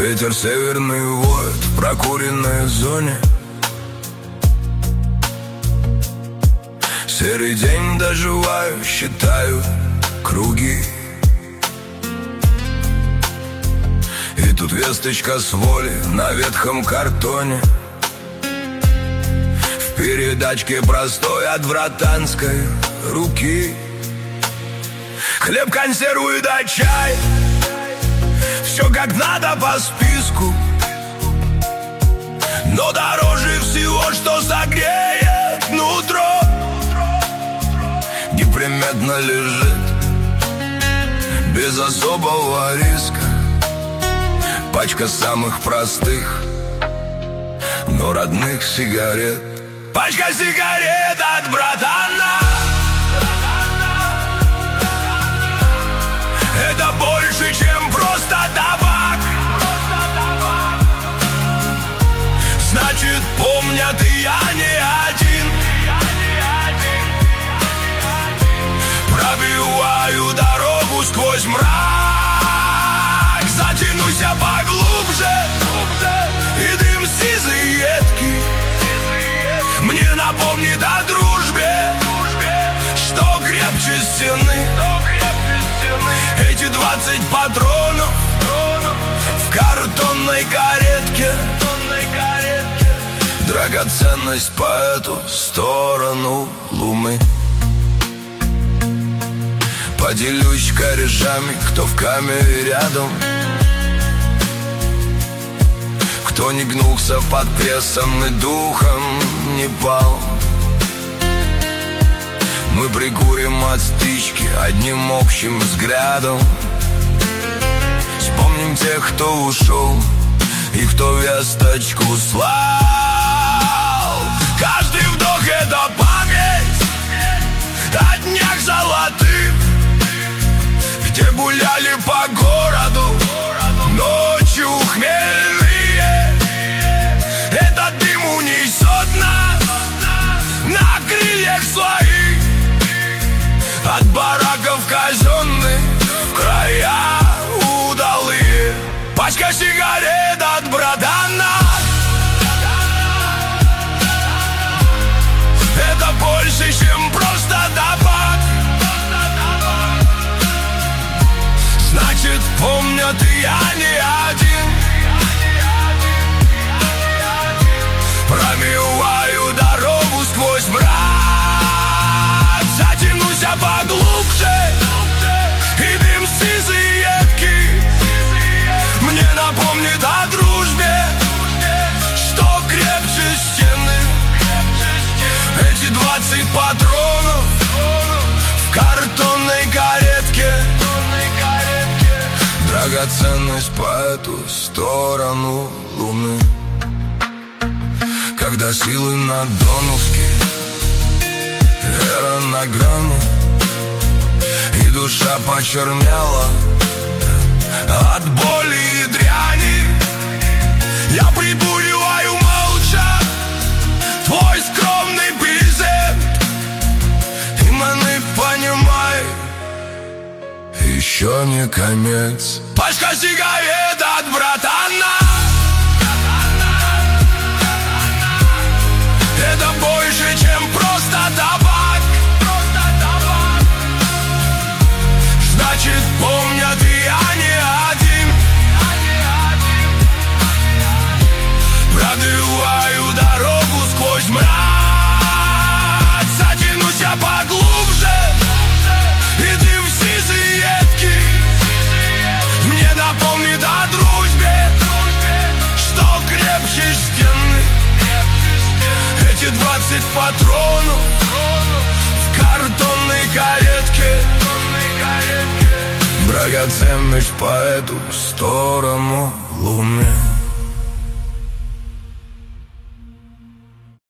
Ветер северный воет в прокуренной зоне. Серый день доживаю, считаю круги. И тут весточка с воли на ветхом картоне. В передачке простой от братанской руки. Хлеб, консервы да чай, все как надо по списку. Но дороже всего, что согреет нутро, неприметно лежит без особого риска пачка самых простых, но родных сигарет. Пачка сигарет от братана. Это больше, чем просто табак. Значит, помнят, и я не один. Пробиваю дорогу сквозь мрак. Затянусь я поглубже, и дым сизый едкий мне напомнит о дружбе, что крепче стены. Эти 20 патронов в картонной каретке, драгоценность по эту сторону луны. Поделюсь корешами, кто в камере рядом, кто не гнулся под прессом и духом не пал. Мы прикурим от стычки одним общим взглядом. Вспомним тех, кто ушел и кто весточку слал. Каждый вдох — это память о днях золотых, где гуляли по городу ночью хмельные. Этот дым унесет нас на крыльях своих от бараков казенных в края удалые. Пачка сигарет от братана. Это больше, чем просто табак. Значит, помнят, и я не один. Промиваю дорогу сквозь мрак. Затянусь я поглубже, и дым сизый едкий мне напомнит о дружбе, что крепче стены. Эти 20 патронов в картонной каретке, драгоценность по эту сторону луны. Когда силы на донышке, вера на грани, и душа почернела от боли и дряни, я прибуриваю молча твой скромный презент. И мы понимаем, еще не конец. Пачка сигарет от братана. Это больше, чем просто табак. Значит, помнят, и я не один. Пробиваю дорогу сквозь мрак. Затянусь я поглубже, и дым сизый едкий мне напомнит о дружбе, что крепче стены. Эти 20 патронов в картонной каретке, драгоценность по эту сторону луны.